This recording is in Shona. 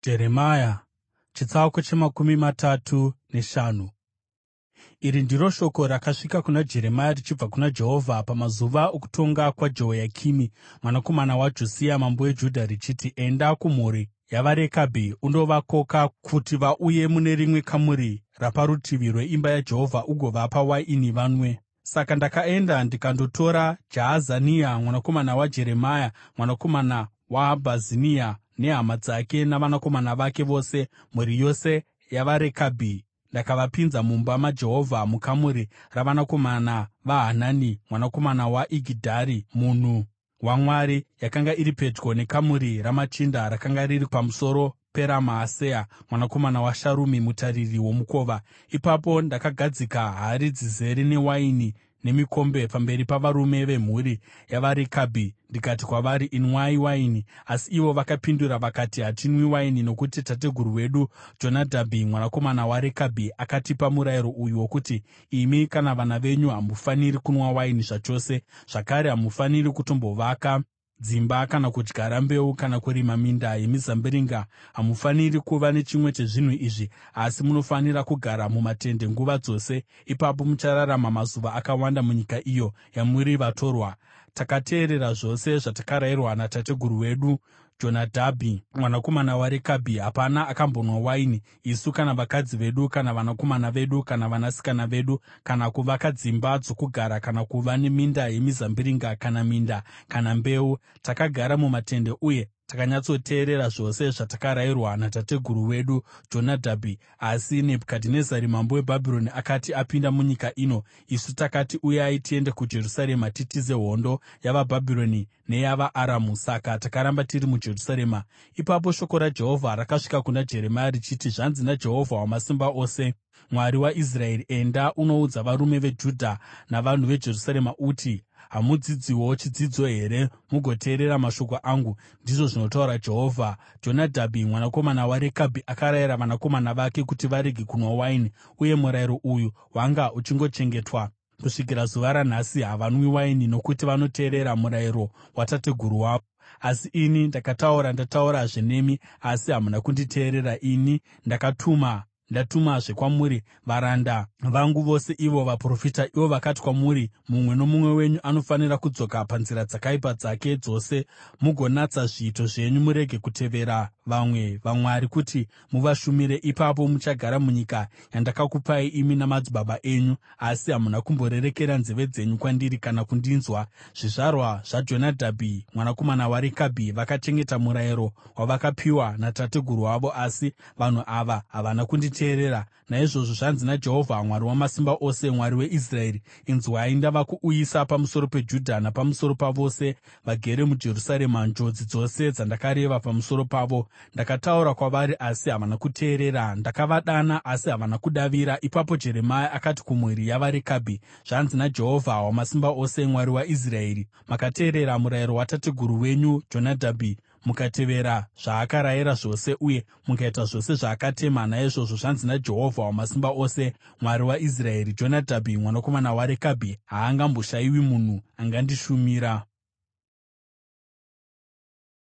Jeremia chitsauko chemakumi matatu neshanu. Iri ndiro shoko rakasvika kuna Jeremia richibva kuna Jehovha pamazuva okutonga kwaJehoyakimi mwanakomana waJosia mambo weJudha richiti, “Enda kumhuri yavaRekabhi undovakoka kuti vauye mune rimwe kamuri raparutivi rweimba yaJehovha ugovapa waini vanwe.” Saka ndakaenda ndikandotora Jaazania mwanakomana waJeremia, mwanakomana waHabhazinia, nehama dzake navanakomana vake vose, mhuri yose yavaRekabhi. Ndakavapinza mumba maJehovha, mukamuri ravanakomana vaHanani mwanakomana waIgidhari, munhu waMwari, yakanga iri pedyo nekamuri ramachinda rakanga riri pamusoro peraMaaseya mwanakomana waSharumi, mutariri womukova. Ipapo ndakagadzika hari dzizere newaini nemikombe pamberi pavarume vemhuri yavaRekabhi ndikati kwavari, “Inwai waini.” Asi ivo vakapindura vakati, “Hatinwi waini, nokuti tateguru wedu Jonadhabhi mwanakomana waRekabhi akatipa murayiro uyu wokuti, ‘Imi kana vana venyu hamufaniri kunwa waini zvachose. Zvakare hamufaniri kutombovaka dzimba kana kudyara mbeu kana kurima minda yemizambiringa. Hamufaniri kuva nechimwe chezvinhu izvi, asi munofanira kugara mumatende nguva dzose. Ipapo muchararama mazuva akawanda munyika iyo yamuri vatorwa.’ Takateerera zvose zvatakarayirwa natateguru wedu Jonadhabhi mwanakomana waRekabhi. Hapana akambonwa waini, isu kana vakadzi vedu kana vanakomana vedu kana vanasikana vedu, kana kuvaka dzimba dzokugara kana kuva neminda yemizambiringa kana minda kana mbeu. Takagara mumatende uye takanyatsoteerera zvose zvatakarayirwa natateguru wedu Jonadhabhi. Asi Nebhukadhinezari mambo weBhabhironi akati apinda munyika ino, isu takati, ‘Uyai tiende kuJerusarema titize hondo yavaBhabhironi neyavaAramu.’ Saka takaramba tiri muJerusarema. Ipapo shoko raJehovha rakasvika kuna Jeremia richiti, “Zvanzi naJehovha Wamasimba Ose, Mwari waIsraeri: Enda unoudza varume veJudha navanhu veJerusarema uti, ‘Hamudzidziwo chidzidzo here mugoteerera mashoko angu?’ ndizvo zvinotaura Jehovha. Jonadhabhi mwanakomana waRekabhi akarayira vanakomana vake kuti varege kunwa waini, uye murayiro uyu wanga uchingochengetwa kusvikira zuva ranhasi. Havanwi waini nokuti vanoteerera murayiro watateguru wavo. Asi ini ndataurazve nemi, asi hamuna kunditeerera. Ini ndatumazve kwamuri varanda vangu vose, ivo vaprofita. Ivo vakati kwamuri, ‘Mumwe nomumwe wenyu anofanira kudzoka panzira dzakaipa dzake dzose, mugonatsa zviito zvenyu, murege kutevera vamwe vamwari kuti muvashumire. Ipapo muchagara munyika yandakakupai imi namadzibaba enyu.’ Asi hamuna kumborerekera nzeve dzenyu kwandiri kana kundinzwa. Zvizvarwa zvaJonadhabhi mwanakomana waRekabhi vakachengeta murayiro wavakapiwa natateguru wavo, asi vanhu ava havana kunditeerera. Naizvozvo zvanzi naJehovha Mwari Wamasimba Ose, Mwari weIsraeri: ‘Inzwai, ndava kuuyisa pamusoro peJudha napamusoro pavose vagere muJerusarema njodzi dzose dzandakareva pamusoro pavo. Ndakataura kwavari, asi havana kuteerera; ndakavadana, asi havana kudavira.’ Ipapo Jeremia akati kumhuri yavaRekabhi, ‘Zvanzi naJehovha Wamasimba Ose, Mwari waIsraeri: Makateerera murayiro watateguru wenyu Jonadhabhi, mukatevera zvaakarayira zvose uye mukaita zvose zvaakatema. Naizvozvo zvanzi naJehovha Wamasimba Ose, Mwari waIsraeri: Jonadhabhi mwanakomana waRekabhi haangamboshayiwi munhu angandishumira.’ ”